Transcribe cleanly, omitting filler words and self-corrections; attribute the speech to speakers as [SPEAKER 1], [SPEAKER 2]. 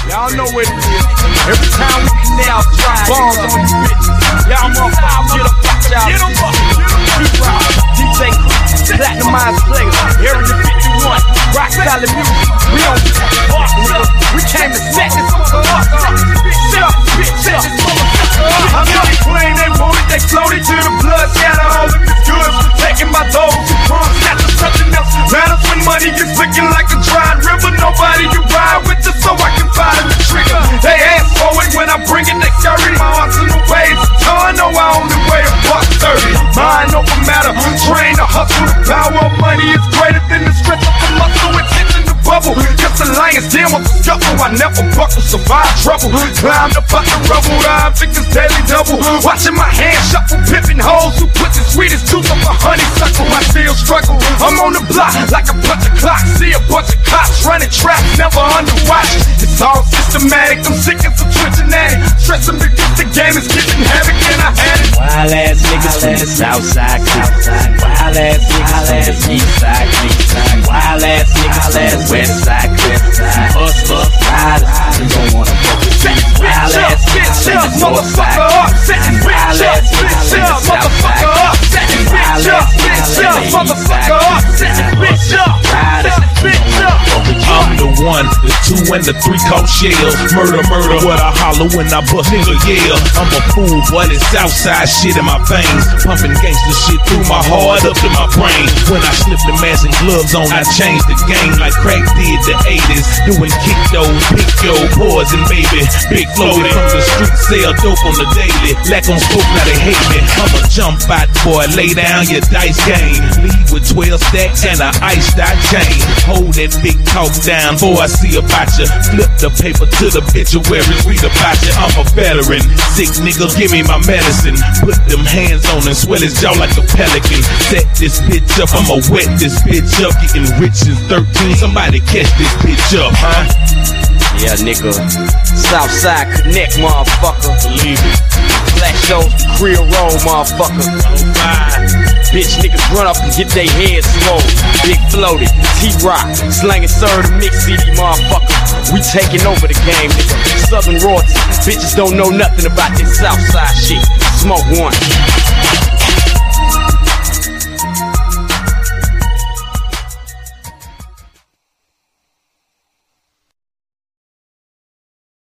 [SPEAKER 1] Y'all know what it is. Every time we nail bombs on these bitches. Y'all motherfuckers get up, watch out. Get them up. T-Rock, DJ Platinumized Players, Area 51, rock solid music. We don't fuck, nigga. We came to set this motherfucker up. Bitch up, bitch up. I know they claim they want it, they floated to the blood, scatter all of this goods. Taking my dogs to drums, got to something else. Matters when money is looking like a dried river. Nobody you ride with just so I can find the trigger. They ask for it when I bring it, they scurry. My arsenal waves, so I know I only weigh $130. Mind over matter, train to hustle. The power of money is greater than the strength of the muscle. It's in the bubble, just a lion's den with a scuffle. I never buckle, survive trouble. Climbed up out the rubble, I figures daily double. Watching my hands shuffle, pimping hoes who put the sweetest tooth of a honeysuckle. I still struggle, I'm on the block like a bunch of clocks. See a bunch of cops running traps, never under watch. It's all systematic, I'm sick as a twitching addict. Stressing because the game is getting havoc and I had it.
[SPEAKER 2] Wild ass niggas from the south side, wild ass niggas from the east side, wild ass niggas from the west side, hustlers, riders, you don't wanna fuck with me. Wild ass niggas from the north side, wild ass niggas from the south side, wild ass niggas from the east side, riders.
[SPEAKER 3] I'm the one, the two, and the three cold shells. Murder, murder, what I holler when I bust nigga yell. I'm a fool, boy, this Southside shit in my veins. Pumping gangster shit through my heart up to my brain. When I slip the mask and gloves on, I change the game like crack did the 80s. Doing kick those, pick yo, poison baby. Big floated from the street, sell dope on the daily. Lack on scope, now they hate me. I'm a jump out boy, lay down your dice game. Lead with 12 stacks and a iced out chain. Hold that big talk down before I see about you. Flip the paper to the obituaries, read about you. I'm a veteran, sick nigga, give me my medicine. Put them hands on and swell his jaw like a pelican. Set this bitch up, I'ma wet this bitch up. Getting rich in 13, somebody catch this bitch up, huh?
[SPEAKER 2] Yeah, nigga, Southside Connect, motherfucker.
[SPEAKER 3] Believe it.
[SPEAKER 2] Black shows, Creole Roll, motherfucker. Bitch, niggas run up and get they heads swole. Big floated, T-Rock, slanging Sir the Mix CD, motherfucker. We taking over the game, nigga. Southern royalty, bitches don't know nothing about this Southside shit. Smoke one.